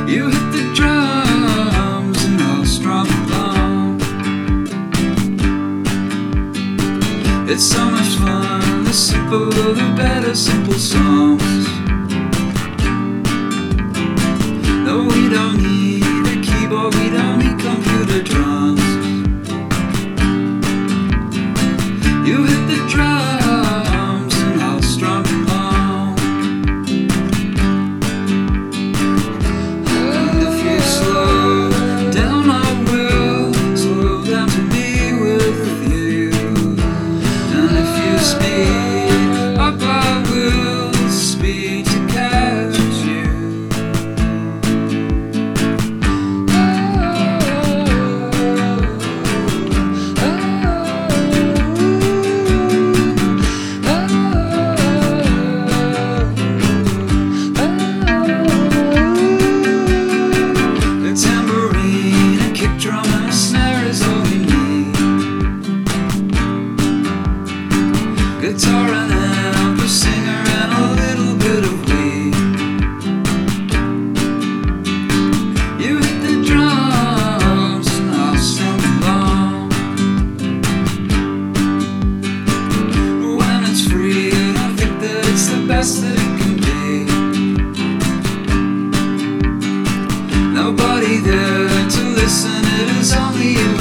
You hit the drums and I'll strum along. It's so much fun, the simpler the better, simple songs. No, we don't need a keyboard, we don't need computer drums. You hit the drums and I'll strum along. And if you slow down, I will slow down to be with you. And if you speed up, I will speed to catch you. Drum and a snare is all we need. Guitar and amp, a singer and a little bit of weed. You hit the drums and I'll strum along. When it's free, and I think that it's the best that it can be. Nobody there to listen, it is only you